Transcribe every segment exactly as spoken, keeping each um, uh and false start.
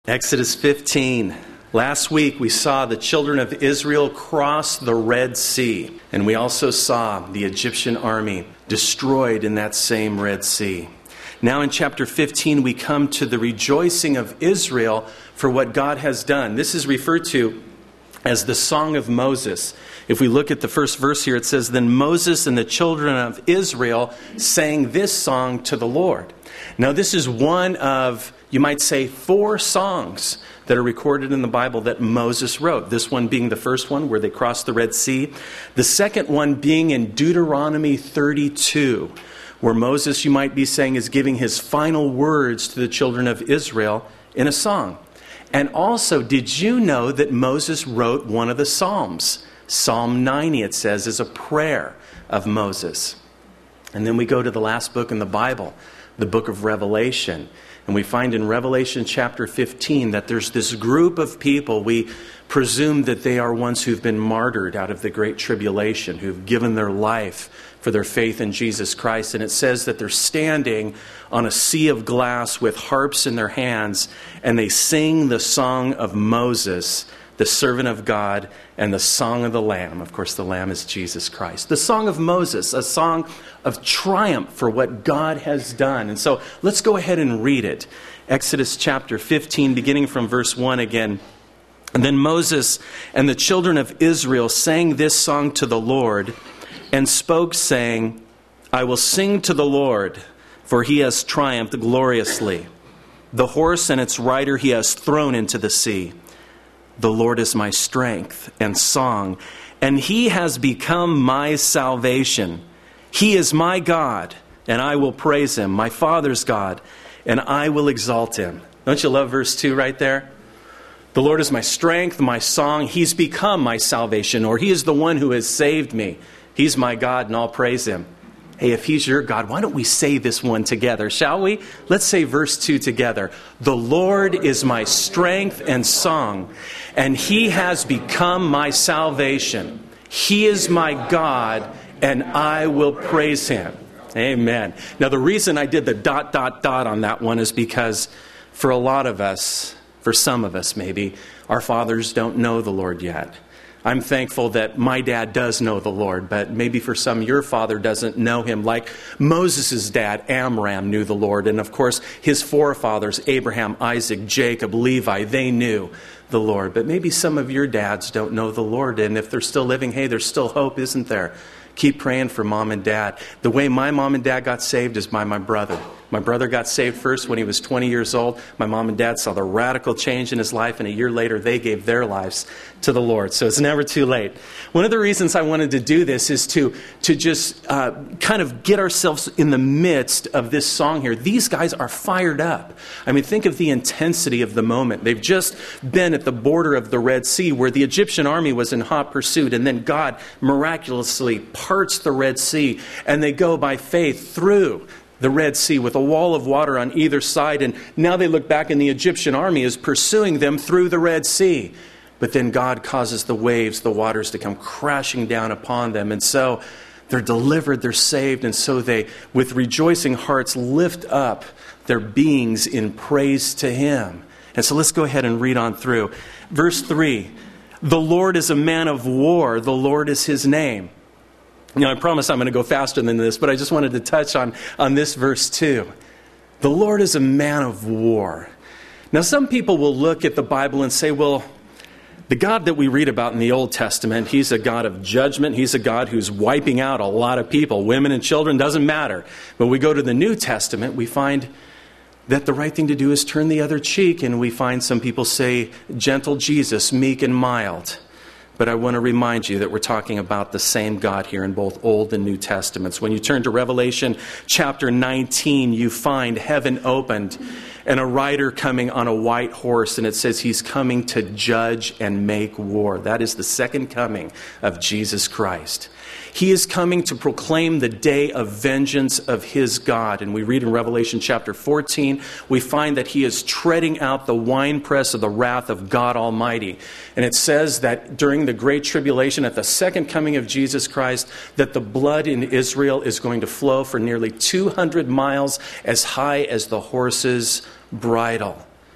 Exodus fifteen. Last week we saw the children of Israel cross the Red Sea. And we also saw the Egyptian army destroyed in that same Red Sea. Now in chapter fifteen we come to the rejoicing of Israel for what God has done. This is referred to as the Song of Moses. If we look at the first verse here, it says, "Then Moses and the children of Israel sang this song to the Lord." Now this is one of, you might say, four songs that are recorded in the Bible that Moses wrote. This one being the first one where they crossed the Red Sea. The second one being in Deuteronomy thirty-two, where Moses, you might be saying, is giving his final words to the children of Israel in a song. And also, did you know that Moses wrote one of the Psalms? Psalm ninety, it says, is a prayer of Moses. And then we go to the last book in the Bible, the book of Revelation. And we find in Revelation chapter fifteen that there's this group of people. We presume that they are ones who've been martyred out of the Great Tribulation, who've given their life for their faith in Jesus Christ. And it says that they're standing on a sea of glass with harps in their hands, and they sing the song of Moses, the servant of God, and the song of the Lamb. Of course, the Lamb is Jesus Christ. The song of Moses, a song of triumph for what God has done. And so let's go ahead and read it. Exodus chapter fifteen, beginning from verse one again. "And then Moses and the children of Israel sang this song to the Lord and spoke, saying, I will sing to the Lord, for he has triumphed gloriously. The horse and its rider he has thrown into the sea. The Lord is my strength and song, and he has become my salvation. He is my God, and I will praise him, my Father's God, and I will exalt him." Don't you love verse two right there? The Lord is my strength, my song. He's become my salvation, or he is the one who has saved me. He's my God, and I'll praise him. Hey, if he's your God, why don't we say this one together, shall we? Let's say verse two together. "The Lord is my strength and song, and he has become my salvation. He is my God, and I will praise him." Amen. Now, the reason I did the dot, dot, dot on that one is because for a lot of us, for some of us maybe, our fathers don't know the Lord yet. I'm thankful that my dad does know the Lord, but maybe for some, your father doesn't know him. Like Moses' dad, Amram, knew the Lord. And of course, his forefathers, Abraham, Isaac, Jacob, Levi, they knew the Lord. But maybe some of your dads don't know the Lord. And if they're still living, hey, there's still hope, isn't there? Keep praying for mom and dad. The way my mom and dad got saved is by my brother. My brother got saved first when he was twenty years old. My mom and dad saw the radical change in his life, and a year later they gave their lives to the Lord. So it's never too late. One of the reasons I wanted to do this is to, to just uh, kind of get ourselves in the midst of this song here. These guys are fired up. I mean, think of the intensity of the moment. They've just been at the border of the Red Sea where the Egyptian army was in hot pursuit, and then God miraculously parts the Red Sea, and they go by faith through the Red Sea with a wall of water on either side. And now they look back and the Egyptian army is pursuing them through the Red Sea. But then God causes the waves, the waters to come crashing down upon them. And so they're delivered, they're saved. And so they, with rejoicing hearts, lift up their beings in praise to him. And so let's go ahead and read on through. Verse three, "The Lord is a man of war. The Lord is his name." You know, I promise I'm going to go faster than this, but I just wanted to touch on, on this verse too. The Lord is a man of war. Now, some people will look at the Bible and say, well, the God that we read about in the Old Testament, he's a God of judgment. He's a God who's wiping out a lot of people, women and children, doesn't matter. When we go to the New Testament, we find that the right thing to do is turn the other cheek, and we find some people say, gentle Jesus, meek and mild. But I want to remind you that we're talking about the same God here in both Old and New Testaments. When you turn to Revelation chapter nineteen, you find heaven opened and a rider coming on a white horse. And it says he's coming to judge and make war. That is the second coming of Jesus Christ. He is coming to proclaim the day of vengeance of his God. And we read in Revelation chapter fourteen, we find that he is treading out the winepress of the wrath of God Almighty. And it says that during the Great Tribulation, at the second coming of Jesus Christ, that the blood in Israel is going to flow for nearly two hundred miles, as high as the horse's bridle.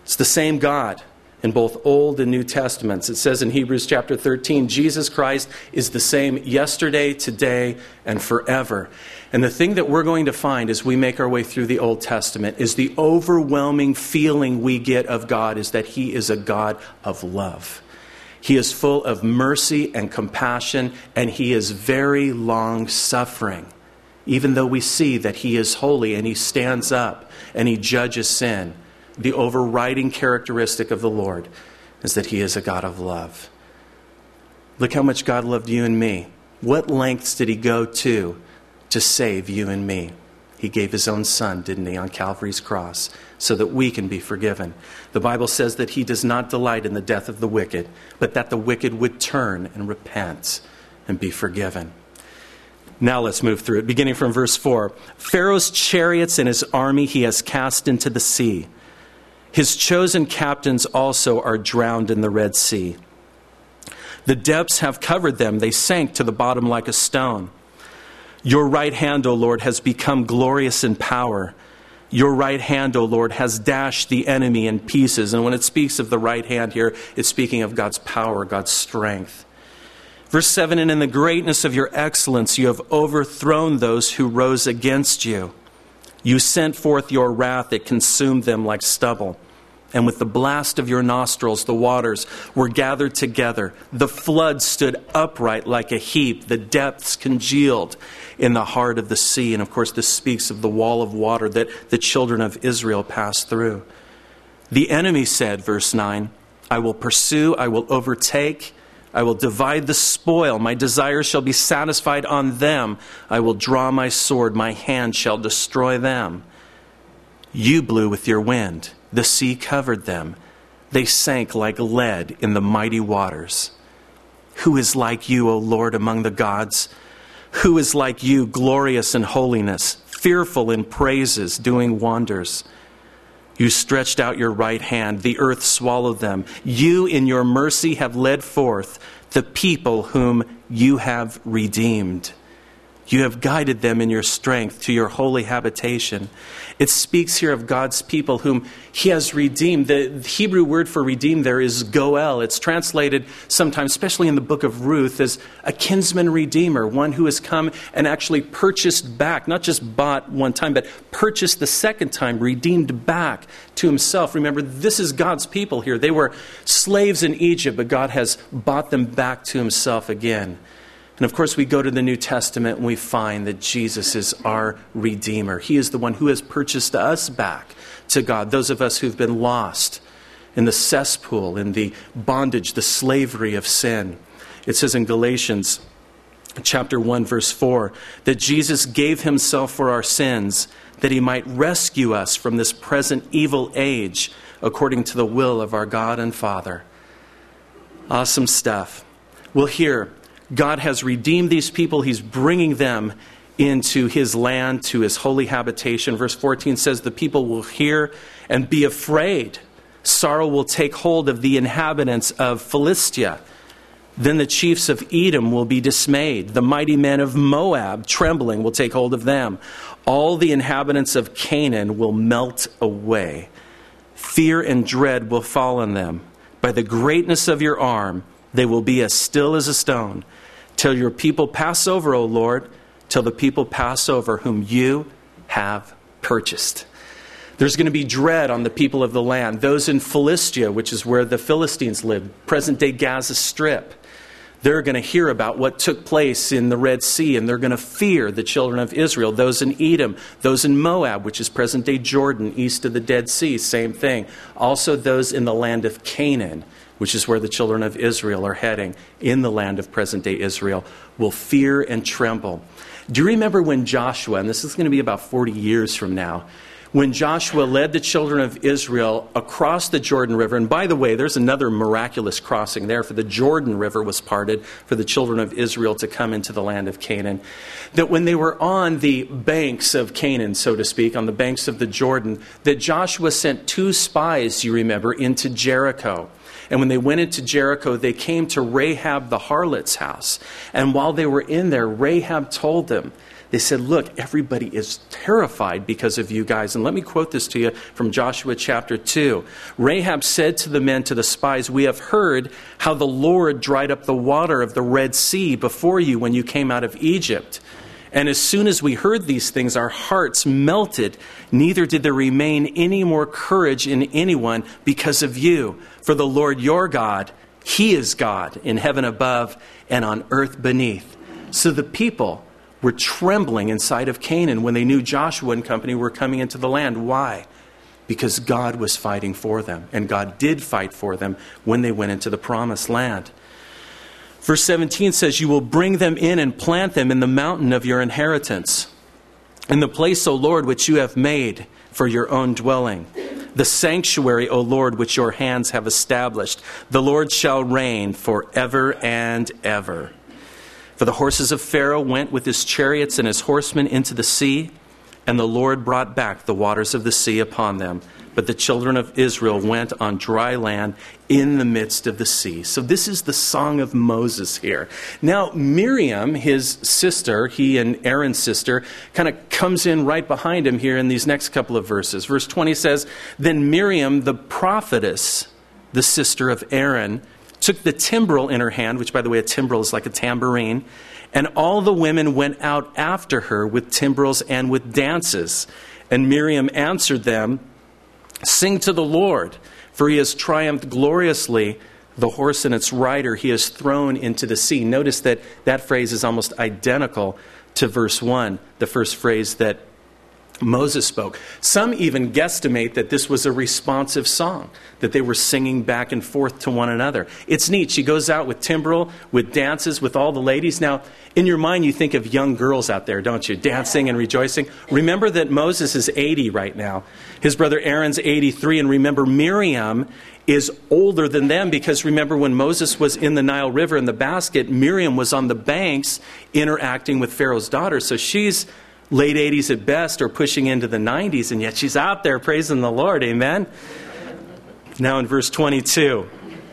It's the same God in both Old and New Testaments. It says in Hebrews chapter thirteen, Jesus Christ is the same yesterday, today, and forever. And the thing that we're going to find as we make our way through the Old Testament is the overwhelming feeling we get of God is that He is a God of love. He is full of mercy and compassion, and He is very long-suffering. Even though we see that He is holy and He stands up and He judges sin, the overriding characteristic of the Lord is that He is a God of love. Look how much God loved you and me. What lengths did He go to to save you and me? He gave His own Son, didn't He, on Calvary's cross, so that we can be forgiven. The Bible says that He does not delight in the death of the wicked, but that the wicked would turn and repent and be forgiven. Now let's move through it, beginning from verse four. Pharaoh's chariots and his army He has cast into the sea. His chosen captains also are drowned in the Red Sea. The depths have covered them. They sank to the bottom like a stone. Your right hand, O Lord, has become glorious in power. Your right hand, O Lord, has dashed the enemy in pieces. And when it speaks of the right hand here, it's speaking of God's power, God's strength. Verse seven, and in the greatness of your excellence, you have overthrown those who rose against you. You sent forth your wrath, it consumed them like stubble. And with the blast of your nostrils, the waters were gathered together. The flood stood upright like a heap. The depths congealed in the heart of the sea. And of course, this speaks of the wall of water that the children of Israel passed through. The enemy said, verse nine, I will pursue, I will overtake, I will divide the spoil. My desires shall be satisfied on them. I will draw my sword. My hand shall destroy them. You blew with your wind. The sea covered them. They sank like lead in the mighty waters. Who is like you, O Lord, among the gods? Who is like you, glorious in holiness, fearful in praises, doing wonders? You stretched out your right hand. The earth swallowed them. You, in your mercy, have led forth the people whom you have redeemed. You have guided them in your strength to your holy habitation. It speaks here of God's people whom He has redeemed. The Hebrew word for redeemed there is goel. It's translated sometimes, especially in the book of Ruth, as a kinsman redeemer, one who has come and actually purchased back, not just bought one time, but purchased the second time, redeemed back to Himself. Remember, this is God's people here. They were slaves in Egypt, but God has bought them back to Himself again. And of course, we go to the New Testament and we find that Jesus is our Redeemer. He is the one who has purchased us back to God, those of us who've been lost in the cesspool, in the bondage, the slavery of sin. It says in Galatians chapter one, verse four, that Jesus gave Himself for our sins, that He might rescue us from this present evil age, according to the will of our God and Father. Awesome stuff. Well, here, God has redeemed these people. He's bringing them into His land, to His holy habitation. Verse fourteen says, the people will hear and be afraid. Sorrow will take hold of the inhabitants of Philistia. Then the chiefs of Edom will be dismayed. The mighty men of Moab, trembling, will take hold of them. All the inhabitants of Canaan will melt away. Fear and dread will fall on them. By the greatness of your arm, they will be as still as a stone. Till your people pass over, O Lord, till the people pass over whom you have purchased. There's going to be dread on the people of the land. Those in Philistia, which is where the Philistines lived, present-day Gaza Strip, they're going to hear about what took place in the Red Sea, and they're going to fear the children of Israel. Those in Edom, those in Moab, which is present-day Jordan, east of the Dead Sea, same thing. Also those in the land of Canaan, which is where the children of Israel are heading, in the land of present-day Israel, will fear and tremble. Do you remember when Joshua, and this is going to be about forty years from now, when Joshua led the children of Israel across the Jordan River, and by the way, there's another miraculous crossing there, for the Jordan River was parted for the children of Israel to come into the land of Canaan, that when they were on the banks of Canaan, so to speak, on the banks of the Jordan, that Joshua sent two spies, you remember, into Jericho. And when they went into Jericho, they came to Rahab the harlot's house. And while they were in there, Rahab told them They said, look, everybody is terrified because of you guys. And let me quote this to you from Joshua chapter two. Rahab said to the men, to the spies, we have heard how the Lord dried up the water of the Red Sea before you when you came out of Egypt. And as soon as we heard these things, our hearts melted. Neither did there remain any more courage in anyone because of you. For the Lord your God, He is God in heaven above and on earth beneath. So the people were trembling inside of Canaan when they knew Joshua and company were coming into the land. Why? Because God was fighting for them. And God did fight for them when they went into the promised land. Verse seventeen says, you will bring them in and plant them in the mountain of your inheritance, in the place, O Lord, which you have made for your own dwelling, the sanctuary, O Lord, which your hands have established. The Lord shall reign forever and ever. For the horses of Pharaoh went with his chariots and his horsemen into the sea, and the Lord brought back the waters of the sea upon them. But the children of Israel went on dry land in the midst of the sea. So this is the song of Moses here. Now, Miriam, his sister, he and Aaron's sister, kind of comes in right behind him here in these next couple of verses. Verse twenty says, then Miriam, the prophetess, the sister of Aaron, took the timbrel in her hand, which, by the way, a timbrel is like a tambourine, and all the women went out after her with timbrels and with dances. And Miriam answered them, sing to the Lord, for he has triumphed gloriously. The horse and its rider he has thrown into the sea. Notice that that phrase is almost identical to verse one, the first phrase that Moses spoke. Some even guesstimate that this was a responsive song, that they were singing back and forth to one another. It's neat. She goes out with timbrel, with dances, with all the ladies. Now, in your mind, you think of young girls out there, don't you? Dancing and rejoicing. Remember that Moses is eighty right now. His brother Aaron's eighty-three. And remember, Miriam is older than them, because remember when Moses was in the Nile River in the basket, Miriam was on the banks interacting with Pharaoh's daughter. So she's late eighties at best, or pushing into the nineties, and yet she's out there praising the Lord. Amen? Now in verse twenty-two.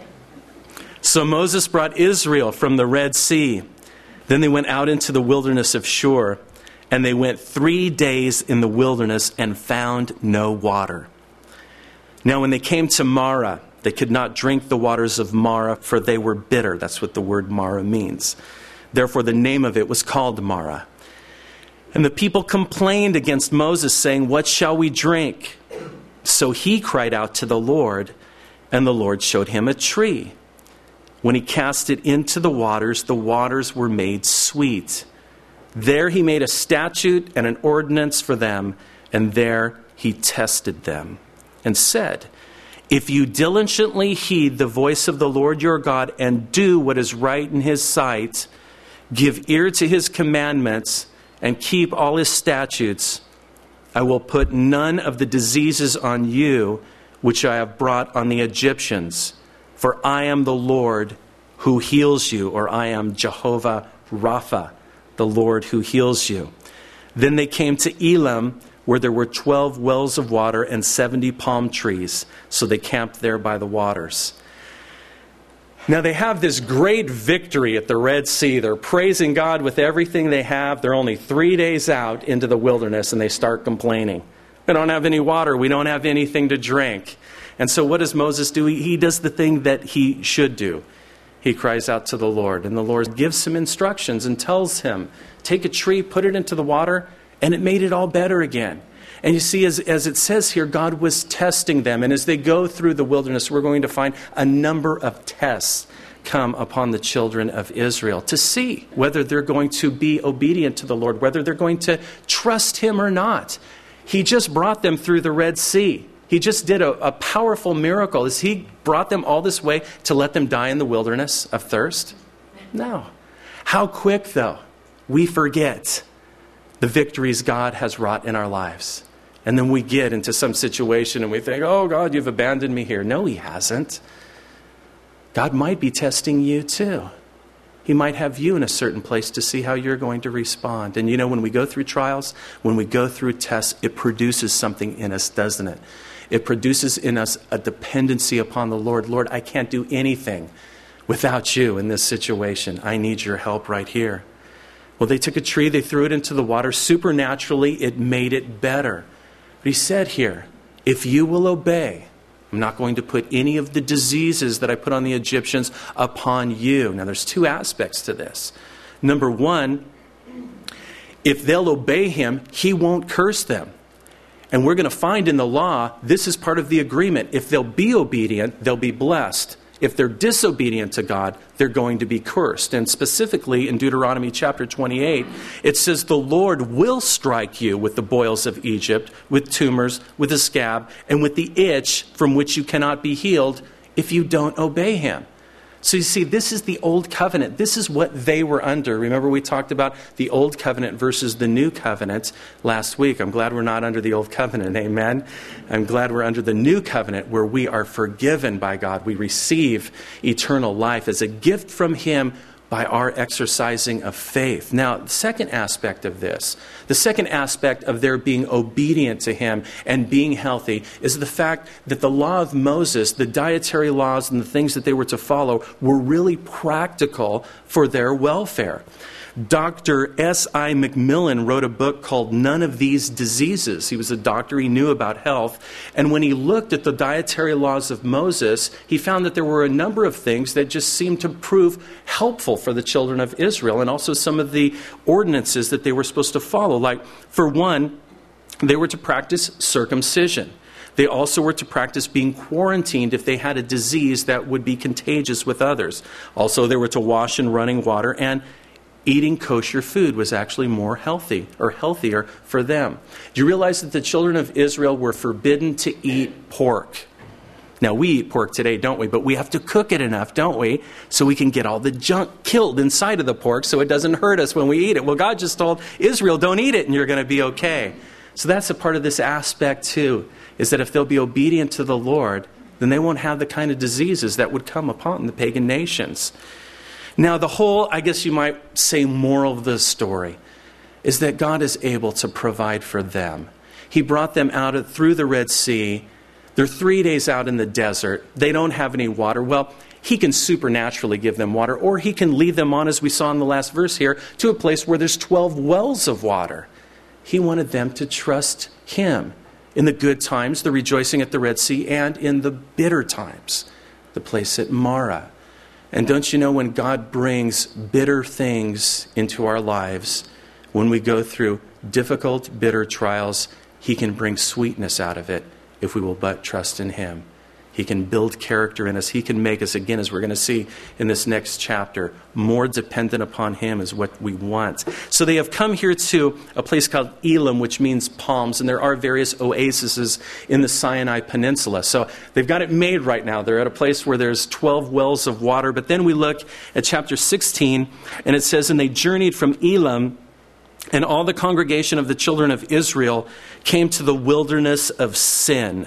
So Moses brought Israel from the Red Sea. Then they went out into the wilderness of Shur, and they went three days in the wilderness and found no water. Now when they came to Marah, they could not drink the waters of Marah, for they were bitter. That's what the word Marah means. Therefore the name of it was called Marah. And the people complained against Moses, saying, what shall we drink? So he cried out to the Lord, and the Lord showed him a tree. When he cast it into the waters, the waters were made sweet. There he made a statute and an ordinance for them, and there he tested them, and said, if you diligently heed the voice of the Lord your God, and do what is right in his sight, give ear to his commandments, and keep all his statutes, I will put none of the diseases on you which I have brought on the Egyptians. For I am the Lord who heals you, or I am Jehovah Rapha, the Lord who heals you. Then they came to Elim, where there were twelve wells of water and seventy palm trees. So they camped there by the waters. Now they have this great victory at the Red Sea. They're praising God with everything they have. They're only three days out into the wilderness, and they start complaining. We don't have any water. We don't have anything to drink. And so what does Moses do? He, he does the thing that he should do. He cries out to the Lord, and the Lord gives him instructions and tells him, take a tree, put it into the water, and it made it all better again. And you see, as, as it says here, God was testing them. And as they go through the wilderness, we're going to find a number of tests come upon the children of Israel to see whether they're going to be obedient to the Lord, whether they're going to trust him or not. He just brought them through the Red Sea. He just did a, a powerful miracle. Is he brought them all this way to let them die in the wilderness of thirst? No. How quick, though, we forget the victories God has wrought in our lives. And then we get into some situation and we think, oh, God, you've abandoned me here. No, he hasn't. God might be testing you too. He might have you in a certain place to see how you're going to respond. And you know, when we go through trials, when we go through tests, it produces something in us, doesn't it? It produces in us a dependency upon the Lord. Lord, I can't do anything without you in this situation. I need your help right here. Well, they took a tree, they threw it into the water. Supernaturally, it made it better. But he said here, if you will obey, I'm not going to put any of the diseases that I put on the Egyptians upon you. Now, there's two aspects to this. Number one, if they'll obey him, he won't curse them. And we're going to find in the law, this is part of the agreement. If they'll be obedient, they'll be blessed. If they're disobedient to God, they're going to be cursed. And specifically in Deuteronomy chapter twenty-eight, it says, the Lord will strike you with the boils of Egypt, with tumors, with a scab, and with the itch from which you cannot be healed if you don't obey him. So you see, this is the old covenant. This is what they were under. Remember, we talked about the old covenant versus the new covenant last week. I'm glad we're not under the old covenant. Amen. I'm glad we're under the new covenant where we are forgiven by God. We receive eternal life as a gift from him by our exercising of faith. Now, the second aspect of this, the second aspect of their being obedient to him and being healthy is the fact that the law of Moses, the dietary laws and the things that they were to follow were really practical for their welfare. Doctor S I McMillan wrote a book called None of These Diseases. He was a doctor. He knew about health. And when he looked at the dietary laws of Moses, he found that there were a number of things that just seemed to prove helpful for the children of Israel, and also some of the ordinances that they were supposed to follow. Like, for one, they were to practice circumcision. They also were to practice being quarantined if they had a disease that would be contagious with others. Also, they were to wash in running water, and eating kosher food was actually more healthy or healthier for them. Do you realize that the children of Israel were forbidden to eat pork? Now, we eat pork today, don't we? But we have to cook it enough, don't we? So we can get all the junk killed inside of the pork so it doesn't hurt us when we eat it. Well, God just told Israel, don't eat it and you're going to be okay. So that's a part of this aspect too, is that if they'll be obedient to the Lord, then they won't have the kind of diseases that would come upon the pagan nations. Now, the whole, I guess you might say, moral of the story is that God is able to provide for them. He brought them out of, through the Red Sea. They're three days out in the desert. They don't have any water. Well, he can supernaturally give them water, or he can lead them on, as we saw in the last verse here, to a place where there's twelve wells of water. He wanted them to trust him in the good times, the rejoicing at the Red Sea, and in the bitter times, the place at Marah. And don't you know, when God brings bitter things into our lives, when we go through difficult, bitter trials, he can bring sweetness out of it if we will but trust in him. He can build character in us. He can make us, again, as we're going to see in this next chapter, more dependent upon him is what we want. So they have come here to a place called Elim, which means palms, and there are various oases in the Sinai Peninsula. So they've got it made right now. They're at a place where there's twelve wells of water. But then we look at chapter sixteen, and it says, and they journeyed from Elim, and all the congregation of the children of Israel came to the wilderness of Sin,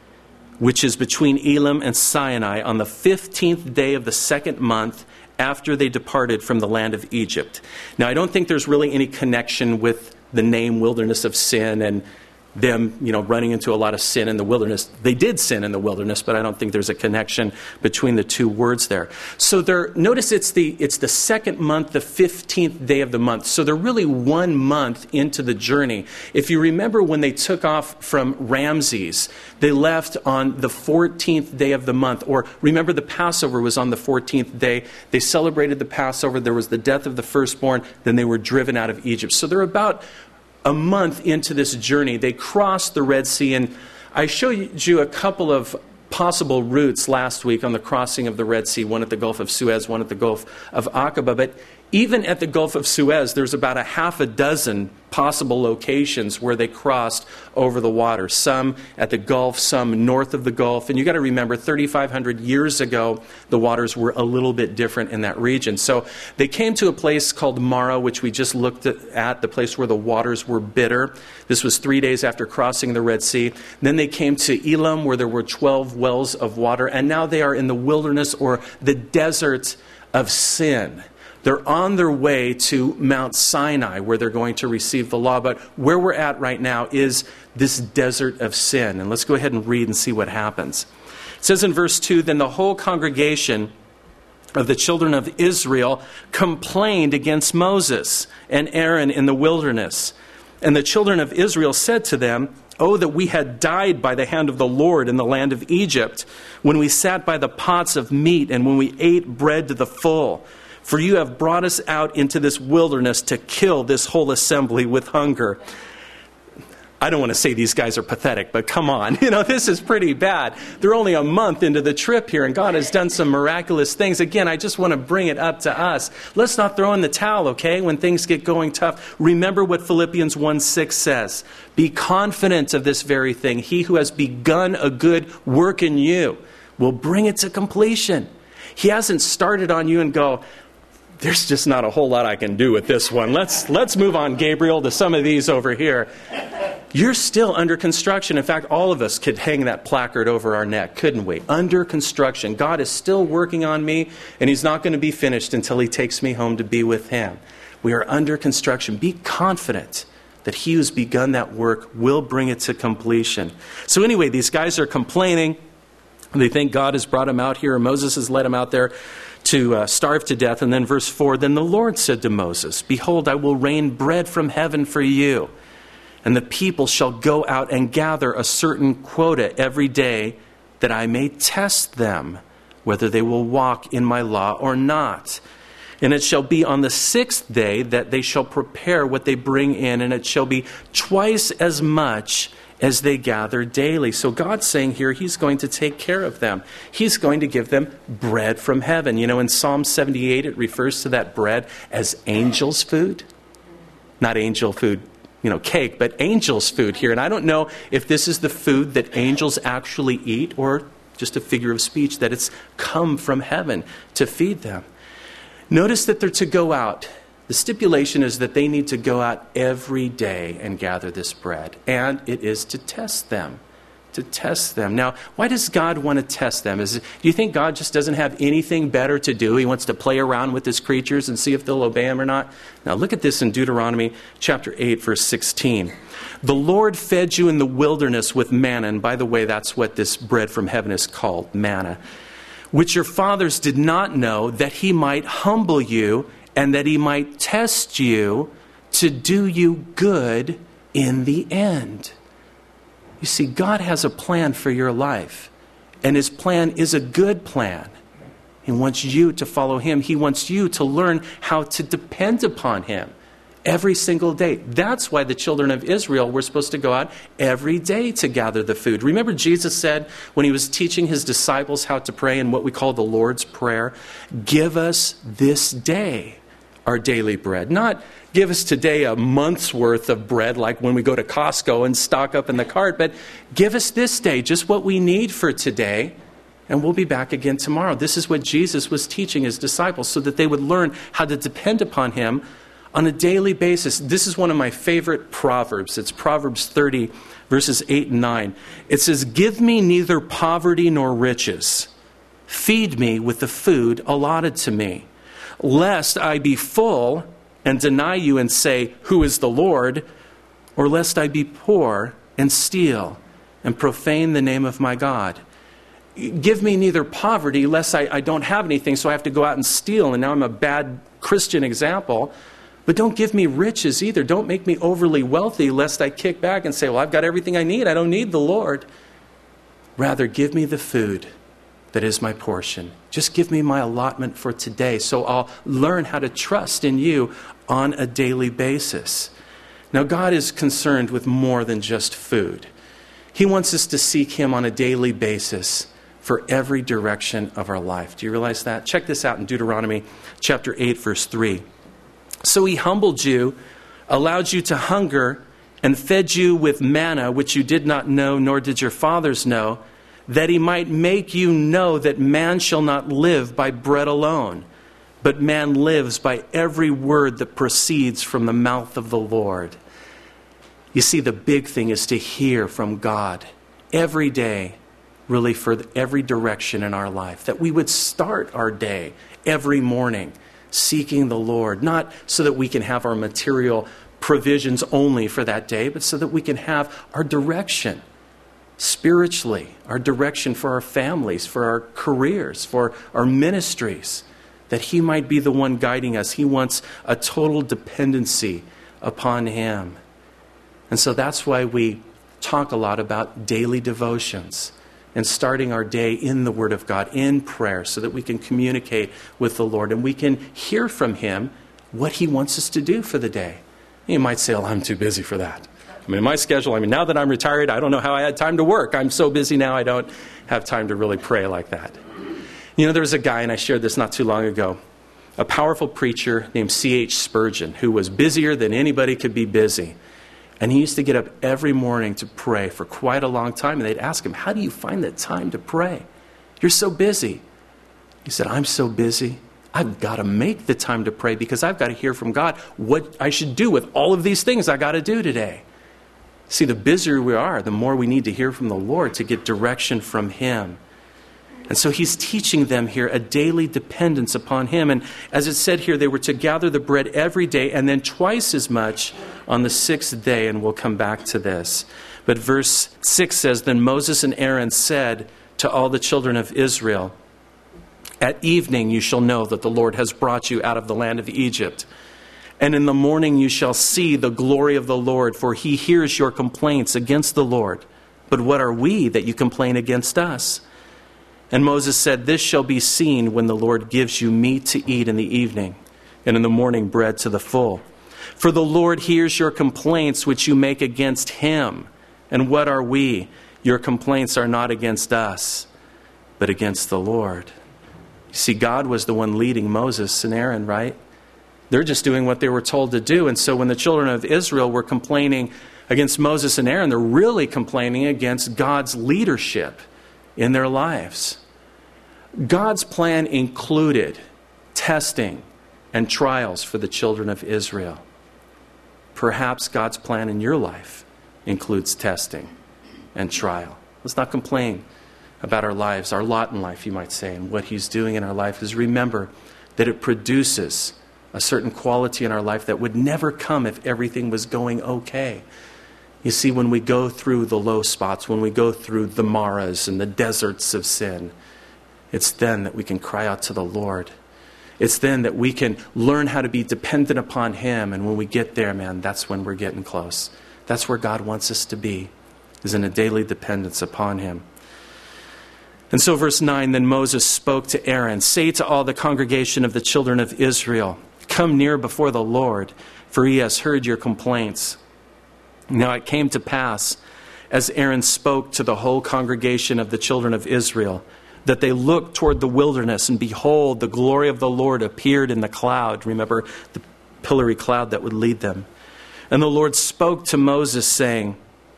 which is between Elim and Sinai, on the fifteenth day of the second month after they departed from the land of Egypt. Now, I don't think there's really any connection with the name Wilderness of Sin and them, you know, running into a lot of sin in the wilderness. They did sin in the wilderness, but I don't think there's a connection between the two words there. So there, notice it's the it's the second month, the fifteenth day of the month. So they're really one month into the journey. If you remember when they took off from Ramses, they left on the fourteenth day of the month. Or remember, the Passover was on the fourteenth day. They celebrated the Passover. There was the death of the firstborn. Then they were driven out of Egypt. So they're about a month into this journey. They crossed the Red Sea, and I showed you a couple of possible routes last week on the crossing of the Red Sea, one at the Gulf of Suez, one at the Gulf of Aqaba. But even at the Gulf of Suez, there's about a half a dozen possible locations where they crossed over the water. Some at the Gulf, some north of the Gulf. And you got to remember, thirty-five hundred years ago, the waters were a little bit different in that region. So they came to a place called Marah, which we just looked at, the place where the waters were bitter. This was three days after crossing the Red Sea. Then they came to Elim, where there were twelve wells of water. And now they are in the wilderness, or the desert of Sin. They're on their way to Mount Sinai, where they're going to receive the law. But where we're at right now is this desert of sin. And let's go ahead and read and see what happens. It says in verse two, then the whole congregation of the children of Israel complained against Moses and Aaron in the wilderness. And the children of Israel said to them, "Oh, that we had died by the hand of the Lord in the land of Egypt, when we sat by the pots of meat and when we ate bread to the full. For you have brought us out into this wilderness to kill this whole assembly with hunger." I don't want to say these guys are pathetic, but come on. You know, this is pretty bad. They're only a month into the trip here, and God has done some miraculous things. Again, I just want to bring it up to us. Let's not throw in the towel, okay, when things get going tough. Remember what Philippians one six says. Be confident of this very thing. He who has begun a good work in you will bring it to completion. He hasn't started on you and go, "There's just not a whole lot I can do with this one. Let's let's move on, Gabriel, to some of these over here." You're still under construction. In fact, all of us could hang that placard over our neck, couldn't we? Under construction. God is still working on me, and He's not going to be finished until He takes me home to be with Him. We are under construction. Be confident that He who's begun that work will bring it to completion. So anyway, these guys are complaining. They think God has brought them out here, and Moses has led them out there to uh, starve to death. And then verse four, "Then the Lord said to Moses, 'Behold, I will rain bread from heaven for you, and the people shall go out and gather a certain quota every day, that I may test them, whether they will walk in my law or not. And it shall be on the sixth day that they shall prepare what they bring in, and it shall be twice as much as they gather daily.'" So God's saying here He's going to take care of them. He's going to give them bread from heaven. You know, in Psalm seventy-eight, it refers to that bread as angels' food. Not angel food, you know, cake, but angels' food here. And I don't know if this is the food that angels actually eat, or just a figure of speech, that it's come from heaven to feed them. Notice that they're to go out. The stipulation is that they need to go out every day and gather this bread. And it is to test them. To test them. Now, why does God want to test them? Is, do you think God just doesn't have anything better to do? He wants to play around with His creatures and see if they'll obey Him or not? Now, look at this in Deuteronomy chapter eight, verse sixteen. "The Lord fed you in the wilderness with manna." And by the way, that's what this bread from heaven is called, manna. "Which your fathers did not know, that He might humble you and that He might test you to do you good in the end." You see, God has a plan for your life, and His plan is a good plan. He wants you to follow Him. He wants you to learn how to depend upon Him every single day. That's why the children of Israel were supposed to go out every day to gather the food. Remember, Jesus said when He was teaching His disciples how to pray in what we call the Lord's Prayer, "Give us this day our daily bread." Not give us today a month's worth of bread like when we go to Costco and stock up in the cart, but give us this day just what we need for today, and we'll be back again tomorrow. This is what Jesus was teaching His disciples so that they would learn how to depend upon Him on a daily basis. This is one of my favorite Proverbs. It's Proverbs thirty, verses eight and nine. It says, "Give me neither poverty nor riches. Feed me with the food allotted to me, lest I be full and deny you and say, 'Who is the Lord?' or lest I be poor and steal and profane the name of my God." Give me neither poverty, lest I, I don't have anything, so I have to go out and steal, and now I'm a bad Christian example. But don't give me riches either. Don't make me overly wealthy, lest I kick back and say, "Well, I've got everything I need. I don't need the Lord." Rather, give me the food that is my portion. Just give me my allotment for today, so I'll learn how to trust in you on a daily basis. Now, God is concerned with more than just food. He wants us to seek Him on a daily basis for every direction of our life. Do you realize that? Check this out in Deuteronomy chapter eight, verse three. "So He humbled you, allowed you to hunger, and fed you with manna, which you did not know, nor did your fathers know, that He might make you know that man shall not live by bread alone, but man lives by every word that proceeds from the mouth of the Lord." You see, the big thing is to hear from God every day, really for every direction in our life, that we would start our day every morning seeking the Lord, not so that we can have our material provisions only for that day, but so that we can have our direction spiritually, our direction for our families, for our careers, for our ministries, that he might be the one guiding us. He wants a total dependency upon him. And so that's why we talk a lot about daily devotions and starting our day in the Word of God, in prayer, so that we can communicate with the Lord and we can hear from him what he wants us to do for the day. You might say, well, I'm too busy for that. I mean, in my schedule, I mean, now that I'm retired, I don't know how I had time to work. I'm so busy now, I don't have time to really pray like that. You know, there was a guy, and I shared this not too long ago, a powerful preacher named C H Spurgeon, who was busier than anybody could be busy. And he used to get up every morning to pray for quite a long time. And they'd ask him, how do you find the time to pray? You're so busy. He said, I'm so busy. I've got to make the time to pray because I've got to hear from God what I should do with all of these things I got to do today. See, the busier we are, the more we need to hear from the Lord to get direction from him. And so he's teaching them here a daily dependence upon him. And as it said here, they were to gather the bread every day and then twice as much on the sixth day. And we'll come back to this. But verse six says, then Moses and Aaron said to all the children of Israel, at evening you shall know that the Lord has brought you out of the land of Egypt. And in the morning you shall see the glory of the Lord, for he hears your complaints against the Lord. But what are we that you complain against us? And Moses said, this shall be seen when the Lord gives you meat to eat in the evening, and in the morning bread to the full. For the Lord hears your complaints which you make against him. And what are we? Your complaints are not against us, but against the Lord. You see, God was the one leading Moses and Aaron, right? They're just doing what they were told to do. And so when the children of Israel were complaining against Moses and Aaron, they're really complaining against God's leadership in their lives. God's plan included testing and trials for the children of Israel. Perhaps God's plan in your life includes testing and trial. Let's not complain about our lives, our lot in life, you might say, and what he's doing in our life is remember that it produces a certain quality in our life that would never come if everything was going okay. You see, when we go through the low spots, when we go through the maras and the deserts of sin, it's then that we can cry out to the Lord. It's then that we can learn how to be dependent upon him. And when we get there, man, that's when we're getting close. That's where God wants us to be, is in a daily dependence upon him. And so verse nine, then Moses spoke to Aaron, say to all the congregation of the children of Israel, come near before the Lord, for he has heard your complaints. Now it came to pass, as Aaron spoke to the whole congregation of the children of Israel, that they looked toward the wilderness, and behold, the glory of the Lord appeared in the cloud. Remember, the pillory cloud that would lead them. And the Lord spoke to Moses, saying,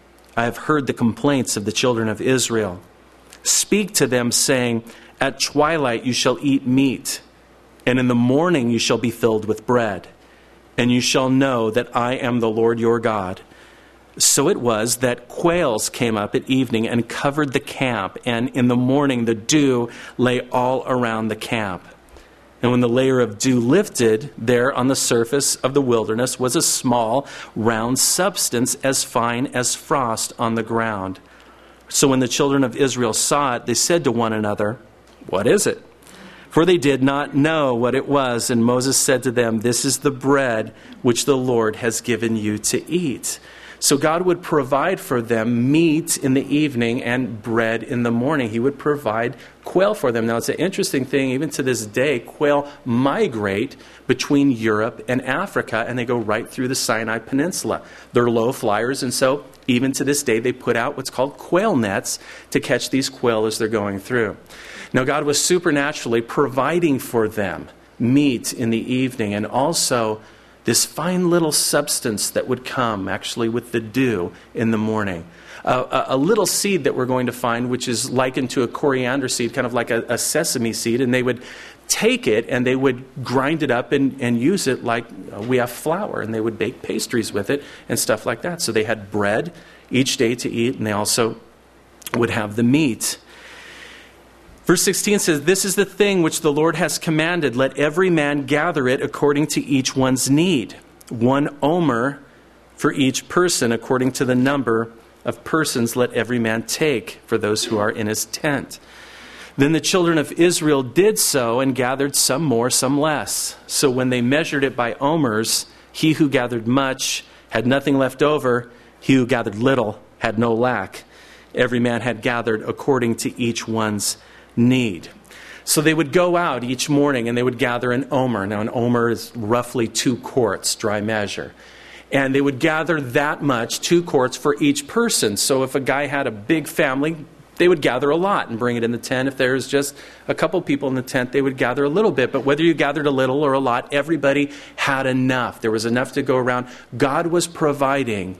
I have heard the complaints of the children of Israel. Speak to them, saying, at twilight you shall eat meat, and in the morning you shall be filled with bread. And you shall know that I am the Lord your God. So it was that quails came up at evening and covered the camp, and in the morning the dew lay all around the camp. And when the layer of dew lifted, there on the surface of the wilderness was a small, round substance as fine as frost on the ground. So when the children of Israel saw it, they said to one another, what is it? For they did not know what it was. And Moses said to them, this is the bread which the Lord has given you to eat. So God would provide for them meat in the evening and bread in the morning. He would provide quail for them. Now, it's an interesting thing. Even to this day, quail migrate between Europe and Africa, and they go right through the Sinai Peninsula. They're low flyers, and so even to this day, they put out what's called quail nets to catch these quail as they're going through. Now, God was supernaturally providing for them meat in the evening, and also this fine little substance that would come actually with the dew in the morning. Uh, a, a little seed that we're going to find, which is likened to a coriander seed, kind of like a, a sesame seed, and they would take it and they would grind it up and, and use it like we have flour, and they would bake pastries with it and stuff like that. So they had bread each day to eat, and they also would have the meat. Verse sixteen says, this is the thing which the Lord has commanded. Let every man gather it according to each one's need. One omer for each person, according to the number of persons let every man take for those who are in his tent. Then the children of Israel did so and gathered some more, some less. So when they measured it by omers, he who gathered much had nothing left over. He who gathered little had no lack. Every man had gathered according to each one's need. So they would go out each morning and they would gather an omer. Now an omer is roughly two quarts, dry measure. And they would gather that much, two quarts for each person. So if a guy had a big family, they would gather a lot and bring it in the tent. If there was just a couple people in the tent, they would gather a little bit. But whether you gathered a little or a lot, everybody had enough. There was enough to go around. God was providing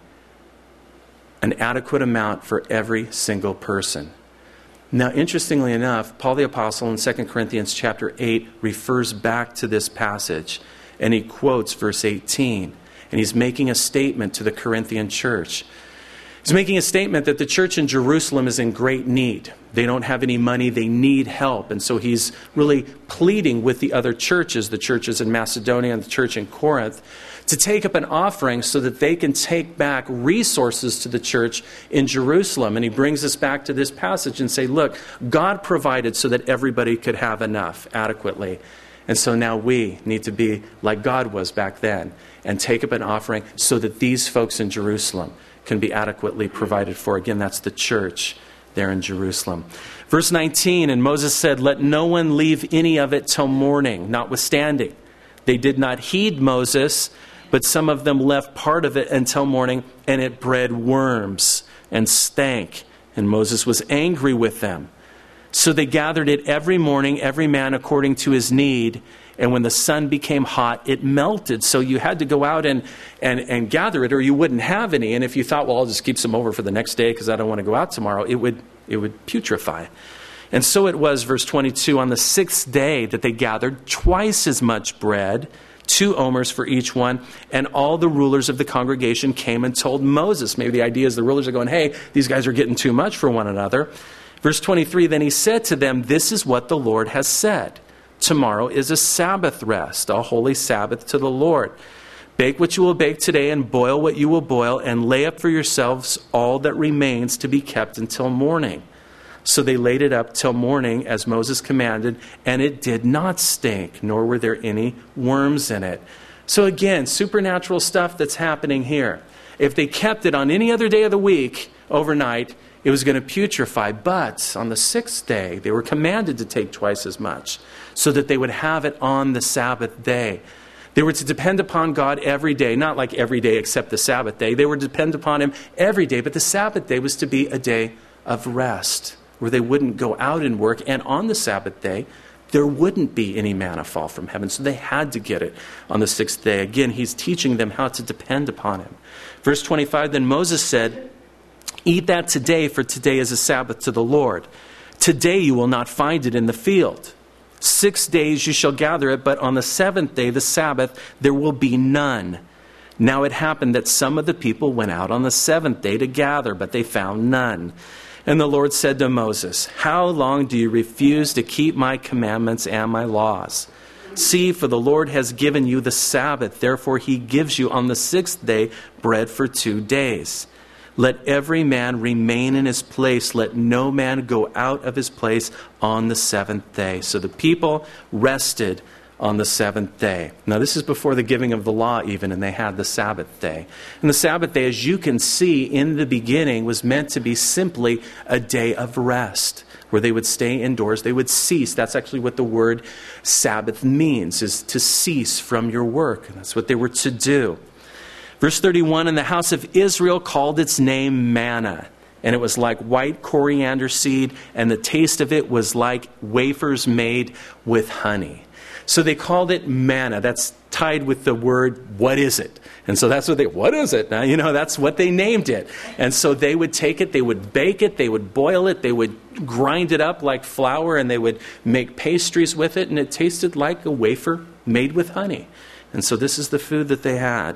an adequate amount for every single person. Now, interestingly enough, Paul the Apostle in Second Corinthians chapter eight refers back to this passage, and he quotes verse eighteen, and he's making a statement to the Corinthian church. He's making a statement that the church in Jerusalem is in great need. They don't have any money. They need help. And so he's really pleading with the other churches, the churches in Macedonia and the church in Corinth, to take up an offering so that they can take back resources to the church in Jerusalem. And he brings us back to this passage and say, look, God provided so that everybody could have enough adequately. And so now we need to be like God was back then and take up an offering so that these folks in Jerusalem can be adequately provided for. Again, that's the church there in Jerusalem. Verse nineteen, and Moses said, let no one leave any of it till morning. Notwithstanding, they did not heed Moses, but some of them left part of it until morning, and it bred worms and stank. And Moses was angry with them. So they gathered it every morning, every man according to his need. And when the sun became hot, it melted. So you had to go out and, and, and gather it, or you wouldn't have any. And if you thought, well, I'll just keep some over for the next day because I don't want to go out tomorrow, it would, it would putrefy. And so it was, verse twenty-two, on the sixth day that they gathered twice as much bread, two omers for each one, and all the rulers of the congregation came and told Moses. Maybe the idea is the rulers are going, hey, these guys are getting too much for one another. Verse twenty-three, then he said to them, this is what the Lord has said. Tomorrow is a Sabbath rest, a holy Sabbath to the Lord. Bake what you will bake today and boil what you will boil, and lay up for yourselves all that remains to be kept until morning. So they laid it up till morning as Moses commanded, and it did not stink, nor were there any worms in it. So again, supernatural stuff that's happening here. If they kept it on any other day of the week overnight, it was going to putrefy. But on the sixth day, they were commanded to take twice as much so that they would have it on the Sabbath day. They were to depend upon God every day, not like every day except the Sabbath day. They were to depend upon Him every day, but the Sabbath day was to be a day of rest where they wouldn't go out and work. And on the Sabbath day, there wouldn't be any manna fall from heaven. So they had to get it on the sixth day. Again, he's teaching them how to depend upon Him. Verse twenty-five, then Moses said, eat that today, for today is a Sabbath to the Lord. Today you will not find it in the field. Six days you shall gather it, but on the seventh day, the Sabbath, there will be none. Now it happened that some of the people went out on the seventh day to gather, but they found none. And the Lord said to Moses, how long do you refuse to keep my commandments and my laws? See, for the Lord has given you the Sabbath, therefore he gives you on the sixth day bread for two days. Let every man remain in his place. Let no man go out of his place on the seventh day. So the people rested on the seventh day. Now this is before the giving of the law even, and they had the Sabbath day. And the Sabbath day, as you can see in the beginning, was meant to be simply a day of rest, where they would stay indoors. They would cease. That's actually what the word Sabbath means, is to cease from your work. And that's what they were to do. Verse thirty-one, and the house of Israel called its name manna. And it was like white coriander seed, and the taste of it was like wafers made with honey. So they called it manna. That's tied with the word, what is it? And so that's what they, what is it? Now, you know, that's what they named it. And so they would take it, they would bake it, they would boil it, they would grind it up like flour, and they would make pastries with it, and it tasted like a wafer made with honey. And so this is the food that they had.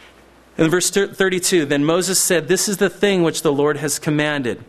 In verse thirty-two, then Moses said, this is the thing which the Lord has commanded.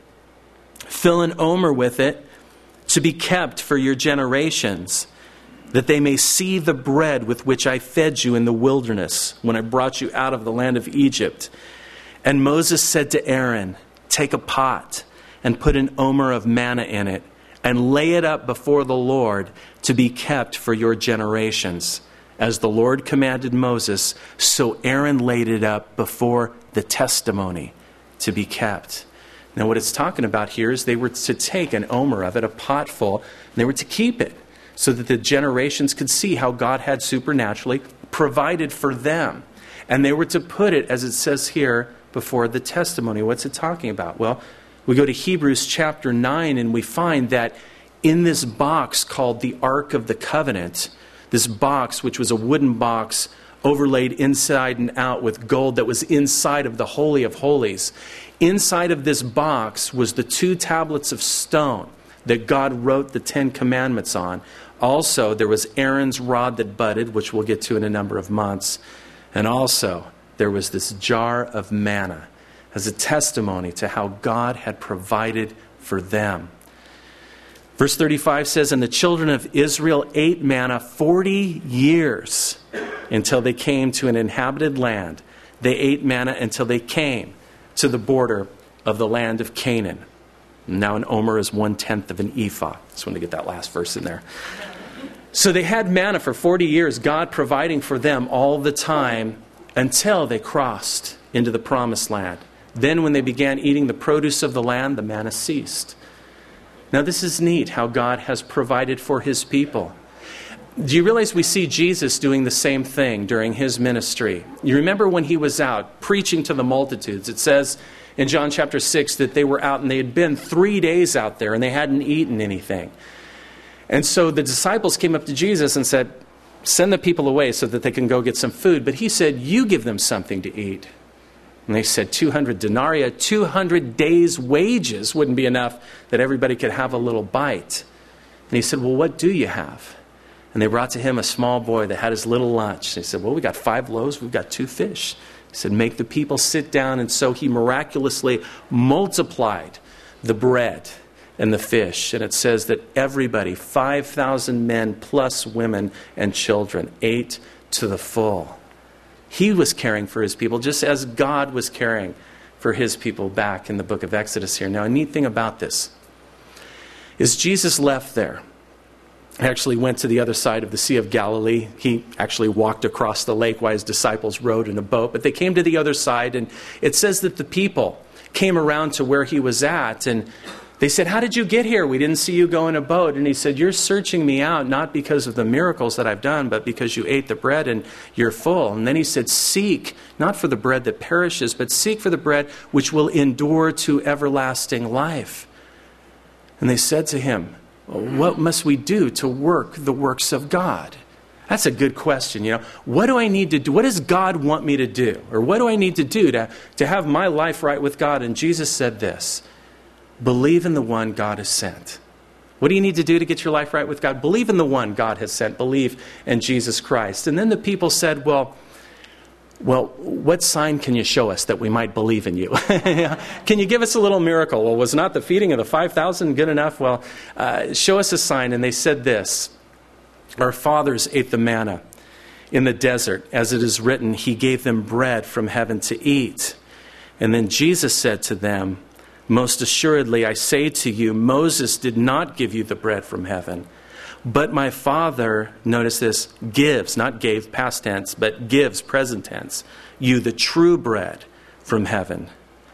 Fill an omer with it to be kept for your generations, that they may see the bread with which I fed you in the wilderness when I brought you out of the land of Egypt. And Moses said to Aaron, take a pot and put an omer of manna in it, and lay it up before the Lord to be kept for your generations. As the Lord commanded Moses, so Aaron laid it up before the testimony to be kept. Now what it's talking about here is they were to take an omer of it, a pot full, and they were to keep it so that the generations could see how God had supernaturally provided for them. And they were to put it, as it says here, before the testimony. What's it talking about? Well, we go to Hebrews chapter nine and we find that in this box called the Ark of the Covenant, this box, which was a wooden box overlaid inside and out with gold that was inside of the Holy of Holies. Inside of this box was the two tablets of stone that God wrote the Ten Commandments on. Also, there was Aaron's rod that budded, which we'll get to in a number of months. And also, there was this jar of manna as a testimony to how God had provided for them. Verse thirty-five says, and the children of Israel ate manna forty years until they came to an inhabited land. They ate manna until they came to the border of the land of Canaan. Now an omer is one-tenth of an ephah. Just wanted to get that last verse in there. So they had manna for forty years, God providing for them all the time until they crossed into the promised land. Then when they began eating the produce of the land, the manna ceased. Now this is neat how God has provided for his people. Do you realize we see Jesus doing the same thing during his ministry? You remember when he was out preaching to the multitudes. It says in John chapter six that they were out and they had been three days out there and they hadn't eaten anything. And so the disciples came up to Jesus and said, send the people away so that they can go get some food. But he said, you give them something to eat. And they said two hundred denarii, two hundred days' wages wouldn't be enough that everybody could have a little bite. And he said, well, what do you have? And they brought to him a small boy that had his little lunch. They said, well, we got five loaves, we've got two fish. He said, make the people sit down. And so he miraculously multiplied the bread and the fish. And it says that everybody, five thousand men plus women and children, ate to the full. He was caring for his people just as God was caring for his people back in the book of Exodus here. Now, a neat thing about this is Jesus left there. He actually went to the other side of the Sea of Galilee. He actually walked across the lake while his disciples rowed in a boat. But they came to the other side, and it says that the people came around to where he was at, and they said, how did you get here? We didn't see you go in a boat. And he said, you're searching me out not because of the miracles that I've done, but because you ate the bread and you're full. And then he said, seek not for the bread that perishes, but seek for the bread which will endure to everlasting life. And they said to him, well, what must we do to work the works of God? That's a good question. You know, what do I need to do? What does God want me to do? Or what do I need to do to, to have my life right with God? And Jesus said this, believe in the one God has sent. What do you need to do to get your life right with God? Believe in the one God has sent. Believe in Jesus Christ. And then the people said, well, well, what sign can you show us that we might believe in you? Can you give us a little miracle? Well, was not the feeding of the five thousand good enough? Well, uh, show us a sign. And they said this, our fathers ate the manna in the desert. As it is written, he gave them bread from heaven to eat. And then Jesus said to them, most assuredly, I say to you, Moses did not give you the bread from heaven, but my Father, notice this, gives, not gave past tense, but gives present tense, you the true bread from heaven.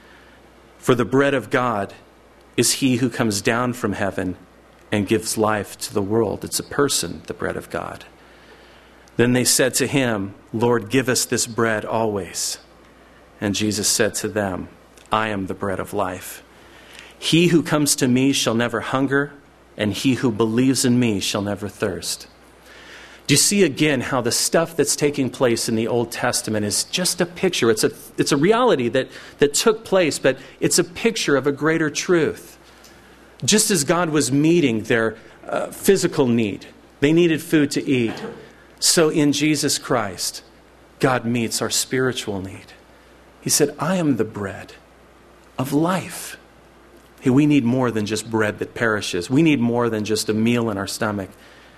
For the bread of God is he who comes down from heaven and gives life to the world. It's a person, the bread of God. Then they said to him, Lord, give us this bread always. And Jesus said to them, I am the bread of life. He who comes to me shall never hunger, and he who believes in me shall never thirst. Do you see again how the stuff that's taking place in the Old Testament is just a picture? It's a, it's a reality that, that took place, but it's a picture of a greater truth. Just as God was meeting their uh, physical need, they needed food to eat. So in Jesus Christ, God meets our spiritual need. He said, I am the bread of life. Hey, we need more than just bread that perishes. We need more than just a meal in our stomach.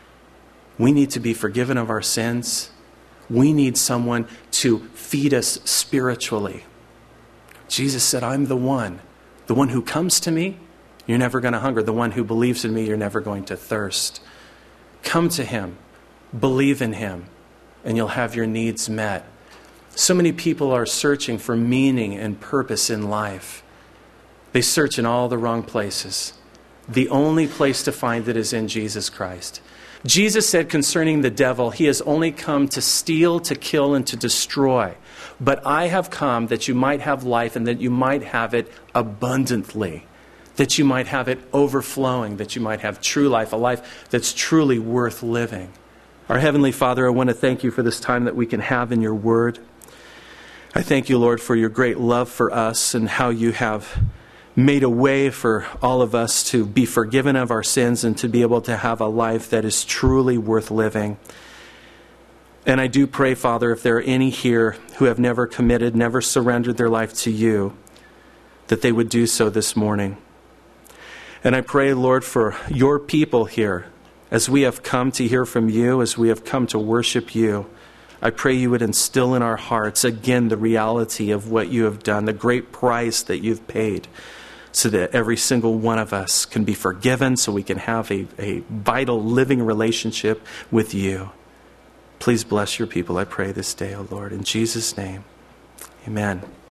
We need to be forgiven of our sins. We need someone to feed us spiritually. Jesus said, I'm the one. The one who comes to me, you're never going to hunger. The one who believes in me, you're never going to thirst. Come to him, believe in him, and you'll have your needs met. So many people are searching for meaning and purpose in life. They search in all the wrong places. The only place to find it is in Jesus Christ. Jesus said concerning the devil, he has only come to steal, to kill, and to destroy. But I have come that you might have life and that you might have it abundantly, that you might have it overflowing, that you might have true life, a life that's truly worth living. Our Heavenly Father, I want to thank you for this time that we can have in your word. I thank you, Lord, for your great love for us and how you have made a way for all of us to be forgiven of our sins and to be able to have a life that is truly worth living. And I do pray, Father, if there are any here who have never committed, never surrendered their life to you, that they would do so this morning. And I pray, Lord, for your people here, as we have come to hear from you, as we have come to worship you, I pray you would instill in our hearts, again, the reality of what you have done, the great price that you've paid, so that every single one of us can be forgiven, so we can have a, a vital, living relationship with you. Please bless your people, I pray this day, O Lord. In Jesus' name, amen.